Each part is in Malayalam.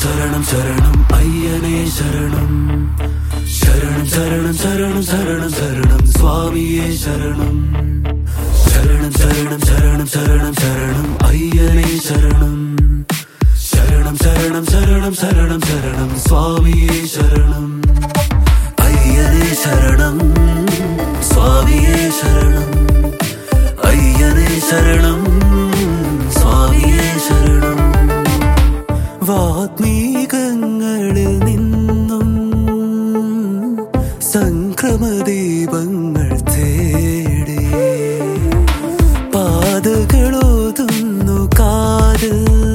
ശരണം ശരണം അയ്യനേ ശരണം ശരണം ശരണം ശരണം ശരണം ശരണം സ്വാമിയേ ശരണം ശരണം ശരണം ശരണം ശരണം ശരണം അയ്യനേ ശരണം ശരണം ശരണം ശരണം ശരണം ശരണം സ്വാമിയേ ശരണം അയ്യനേ ശരണം സ്വാമിയേ ശരണം അയ്യനേ ശരണം സ്വാമിയേ ശരണം വാത്മീകങ്ങളിൽ നിന്നും സംക്രമദീപങ്ങൾ തേടി പാതകളോതുന്നു കാത്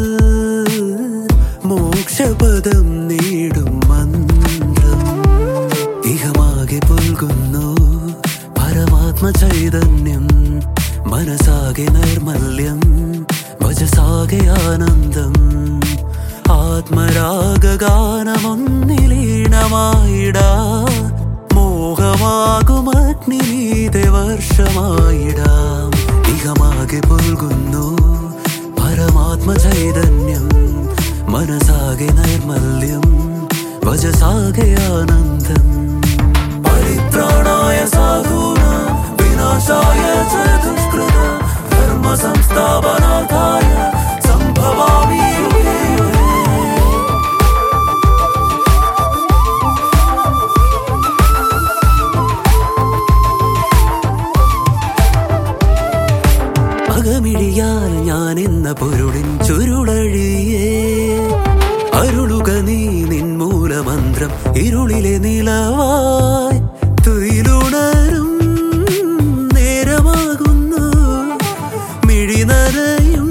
മോക്ഷപദം നേടും മന്ത്രം ഇഹമാകെ പുൽകുന്നു പരമാത്മ ചൈതന്യം മനസാകെ നൈർമല്യം വചസാകെ ആനന്ദം ആത്മരാഗാനമൊന്നിലീണമായിടാ മോഹമാകുമഗ്നിമീതെ വർഷമായിടാം ഇഹമാകെ പുൽകുന്നു പരമാത്മ ചൈതന്യം മനസാകെ നൈർമല്യം വചസാകെ ആനന്ദം പരിത്രാണായ സാധൂനാം വിനാശായ ച ദുഷ്കൃതാം ധർമ്മ സംസ്ഥാപനാർത്ഥായ സംഭവാമി യുഗേ യുഗേ. അകമിഴിയാൽ ഞാൻ എന്ന പൊരുളിൻ ചുരുളഴിയേ അരുളുക നീ നിൻമൂലമന്ത്രം ഇരുളിലെ നിലവായി തുയിലുണരും നേരമാകുന്നു മിഴിനരയും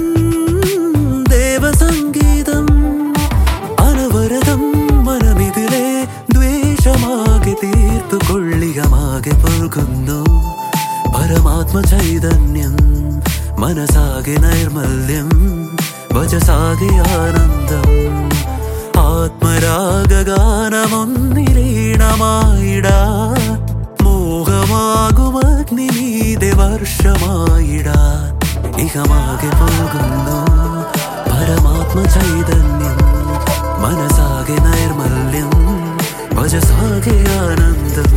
ദേവസംഗീതം അനവരതം മനമിതിലെ ദ്വേഷമാകെ തീർത്തു കൊള്ളികമാകെ പോകുന്നു പരമാത്മ ചൈതന്യം മനസാകെ നൈർമല്യം വചസാകെ ആനന്ദം ആത്മരാഗാനമൊന്നിലീണമായിടാ മോഹമാകുമഗ്നിമീതെ വർഷമായിടാ ഇഹമാകെ പോകുന്നു പരമാത്മ ചൈതന്യം മനസാകെ നൈർമല്യം വചസാകെ ആനന്ദം.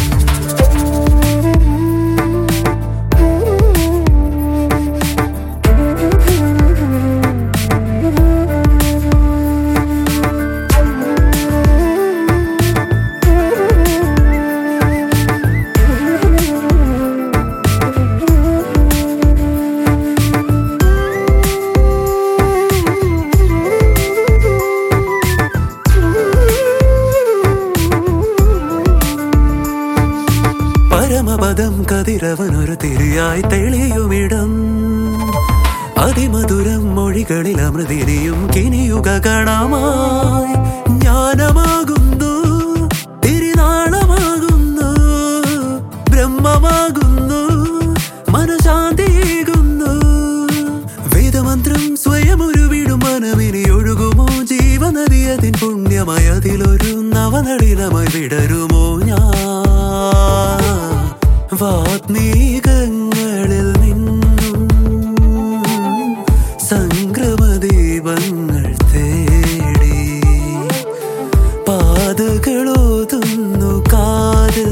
പരമപദം കതിരവനൊരു തിരിയായി തെളിയുമിടം അതിമധുരം മൊഴികളിൽ അമൃതിനിയും കിനിയുക ഗണമായി ജ്ഞാനമാകുന്നു തിരുനാളമാകുന്നു ബ്രഹ്മമാകുന്നു മനശാന്തിയേകുന്നു വേദമന്ത്രം സ്വയം ഉരുവിടും മനമിനി ഒഴുകുമോ ജീവനദി അതിൻ പുണ്യമയതിലൊരു നവനളിനമായി വിടരുമോ ഞാൻ വാത്മീകങ്ങളിൽ നിന്നും സംക്രമദീപങ്ങൾ തേടി പാതകളോതുന്നു കാത്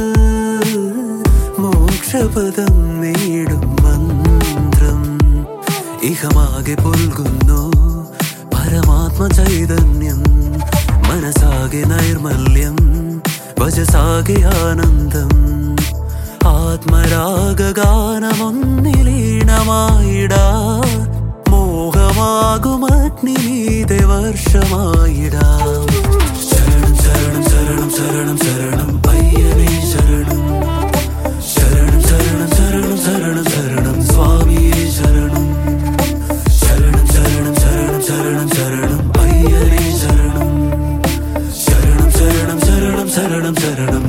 മോക്ഷപദം നേടും മന്ത്രം ഇഹമാകെ പുൽകുന്നു പരമാത്മ ചൈതന്യം മനസാകെ നൈർമല്യം വചസാകെ ആനന്ദം ആത്മരാഗാനമൊന്നിലീണമായിടാ മോഹമാകുമഗ്നിമീതെ വർഷമായിടാം ശരണം ശരണം ശരണം ശരണം ശരണം അയ്യനേ ശരണം ശരണം ശരണം ശരണം ശരണം ശരണം സ്വാമിയേ ശരണം ശരണം ശരണം ശരണം ശരണം ശരണം അയ്യനേ ശരണം ശരണം ശരണം ശരണം ശരണം ശരണം